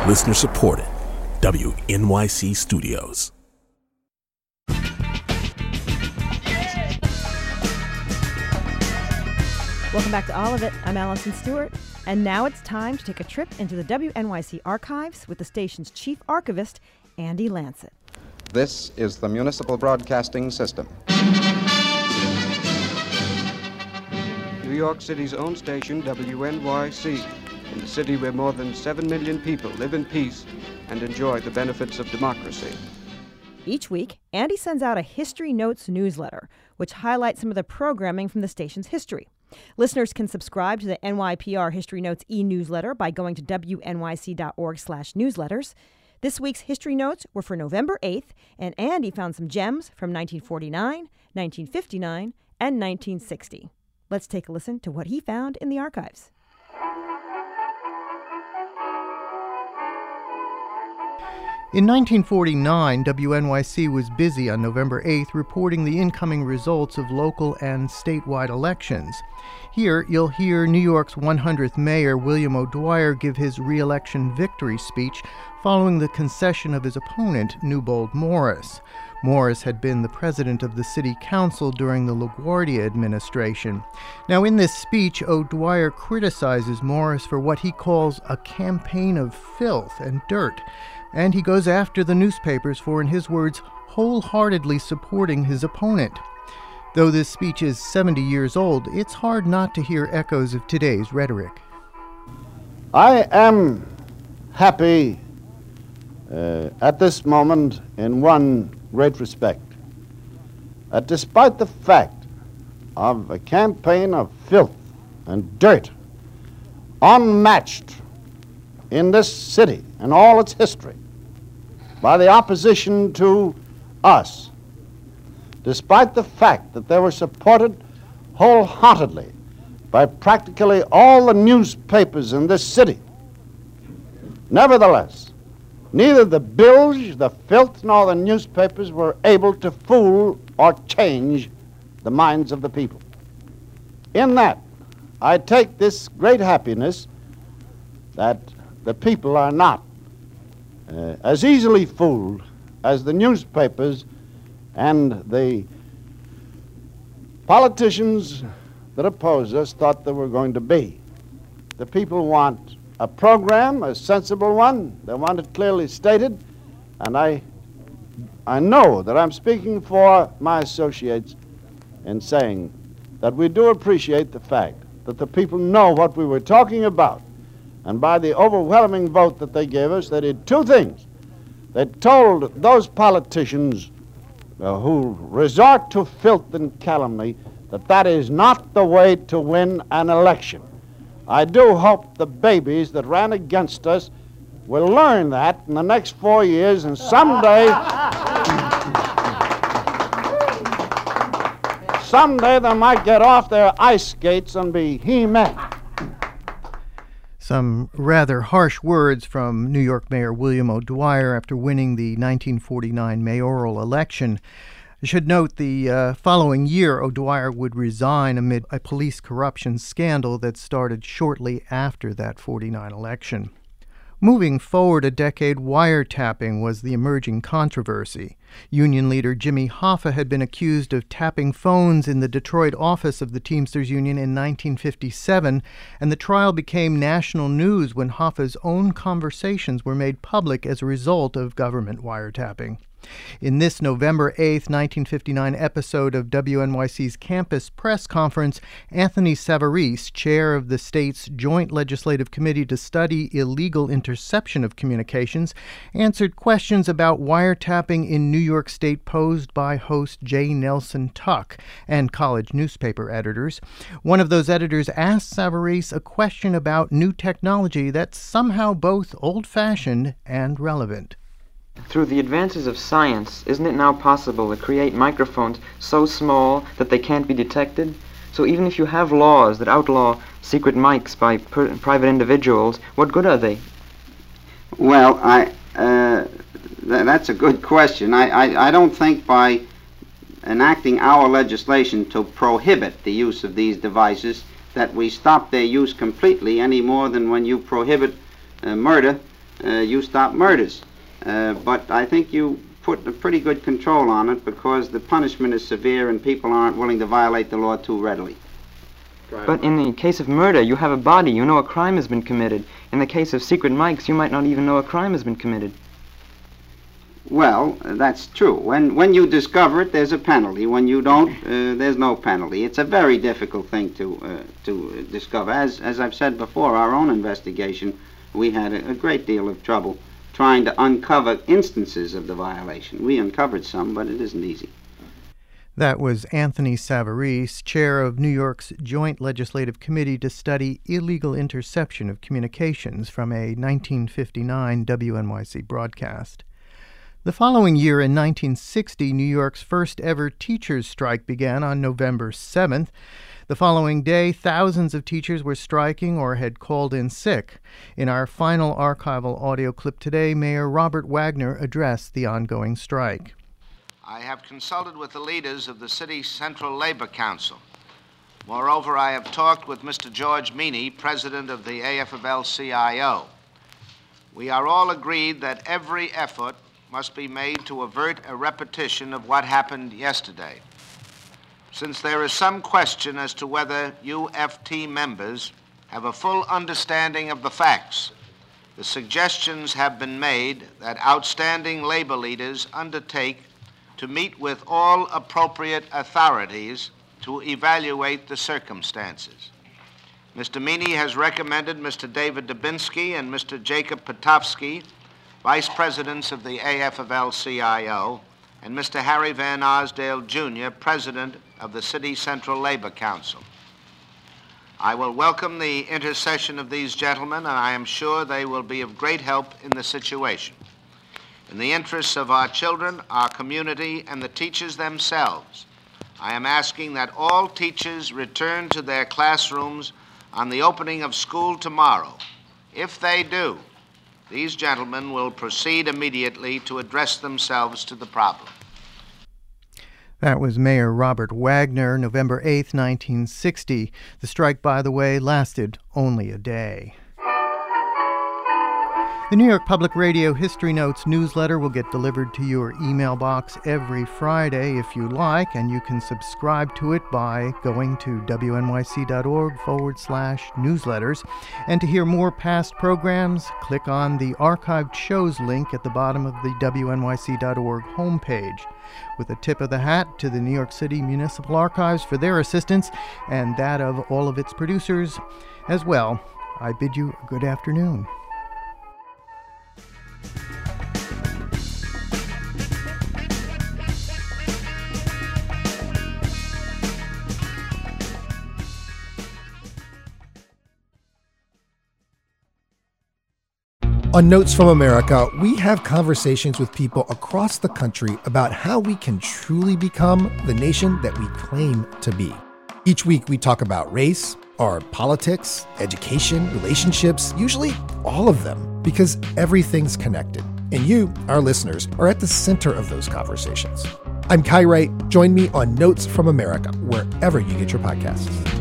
Listener supported. WNYC Studios. Welcome back to All of It. I'm Allison Stewart. And now it's time to take a trip into the WNYC archives with the station's chief archivist, Andy Lancet. This is the Municipal Broadcasting System. New York City's own station, WNYC, in the city where more than 7 million people live in peace and enjoy the benefits of democracy. Each week, Andy sends out a History Notes newsletter, which highlights some of the programming from the station's history. Listeners can subscribe to the NYPR History Notes e-newsletter by going to wnyc.org/newsletters. This week's History Notes were for November 8th, and Andy found some gems from 1949, 1959, and 1960. Let's take a listen to what he found in the archives. In 1949, WNYC was busy on November 8th reporting the incoming results of local and statewide elections. Here, you'll hear New York's 100th mayor, William O'Dwyer, give his re-election victory speech following the concession of his opponent, Newbold Morris. Morris had been the president of the city council during the LaGuardia administration. Now, in this speech, O'Dwyer criticizes Morris for what he calls a campaign of filth and dirt, and he goes after the newspapers for, in his words, wholeheartedly supporting his opponent. Though this speech is 70 years old, it's hard not to hear echoes of today's rhetoric. I am happy at this moment in one great respect. Despite the fact of a campaign of filth and dirt unmatched in this city and all its history by the opposition to us, despite the fact that they were supported wholeheartedly by practically all the newspapers in this city, nevertheless, neither the bilge, the filth, nor the newspapers were able to fool or change the minds of the people. In that, I take this great happiness that the people are not as easily fooled as the newspapers and the politicians that oppose us thought they were going to be. The people want a program, a sensible one. They want it clearly stated, and I know that I'm speaking for my associates in saying that we do appreciate the fact that the people know what we were talking about. And by the overwhelming vote that they gave us, they did two things. They told those politicians who resort to filth and calumny that that is not the way to win an election. I do hope the babies that ran against us will learn that in the next 4 years, and someday they might get off their ice skates and be He-Man. Some rather harsh words from New York Mayor William O'Dwyer after winning the 1949 mayoral election. I should note the following year, O'Dwyer would resign amid a police corruption scandal that started shortly after that 49 election. Moving forward a decade, wiretapping was the emerging controversy. Union leader Jimmy Hoffa had been accused of tapping phones in the Detroit office of the Teamsters Union in 1957, and the trial became national news when Hoffa's own conversations were made public as a result of government wiretapping. In this November 8, 1959 episode of WNYC's Campus Press Conference, Anthony Savarese, chair of the state's Joint Legislative Committee to Study Illegal Interception of Communications, answered questions about wiretapping in New York State posed by host J. Nelson Tuck and college newspaper editors. One of those editors asked Savarese a question about new technology that's somehow both old-fashioned and relevant. Through the advances of science, isn't it now possible to create microphones so small that they can't be detected? So even if you have laws that outlaw secret mics by private individuals, what good are they? Well, that's a good question. I don't think by enacting our legislation to prohibit the use of these devices that we stop their use completely any more than when you prohibit murder you stop murders. But I think you put a pretty good control on it because the punishment is severe and people aren't willing to violate the law too readily. But in the case of murder, you have a body, you know a crime has been committed. In the case of secret mics, you might not even know a crime has been committed. Well, that's true. When you discover it, there's a penalty. When you don't, there's no penalty. It's a very difficult thing to discover. As I've said before, our own investigation, we had a great deal of trouble trying to uncover instances of the violation. We uncovered some, but it isn't easy. That was Anthony Savarese, chair of New York's Joint Legislative Committee to study illegal interception of communications from a 1959 WNYC broadcast. The following year, in 1960, New York's first ever teachers' strike began on November 7th. The following day, thousands of teachers were striking or had called in sick. In our final archival audio clip today, Mayor Robert Wagner addressed the ongoing strike. I have consulted with the leaders of the City Central Labor Council. Moreover, I have talked with Mr. George Meany, president of the AFL-CIO. We are all agreed that every effort must be made to avert a repetition of what happened yesterday. Since there is some question as to whether UFT members have a full understanding of the facts, the suggestions have been made that outstanding labor leaders undertake to meet with all appropriate authorities to evaluate the circumstances. Mr. Meany has recommended Mr. David Dubinsky and Mr. Jacob Petofsky, vice presidents of the AFL-CIO, and Mr. Harry Van Arsdale, Jr., president of the City Central Labor Council. I will welcome the intercession of these gentlemen, and I am sure they will be of great help in the situation. In the interests of our children, our community, and the teachers themselves, I am asking that all teachers return to their classrooms on the opening of school tomorrow. If they do, these gentlemen will proceed immediately to address themselves to the problem. That was Mayor Robert Wagner, November 8, 1960. The strike, by the way, lasted only a day. The New York Public Radio History Notes newsletter will get delivered to your email box every Friday if you like, and you can subscribe to it by going to wnyc.org/newsletters. And to hear more past programs, click on the archived shows link at the bottom of the wnyc.org homepage. With a tip of the hat to the New York City Municipal Archives for their assistance and that of all of its producers as well, I bid you a good afternoon. On Notes from America, we have conversations with people across the country about how we can truly become the nation that we claim to be. Each week we talk about race, our politics, education, relationships, usually all of them, because everything's connected. And you, our listeners, are at the center of those conversations. I'm Kai Wright. Join me on Notes from America, wherever you get your podcasts.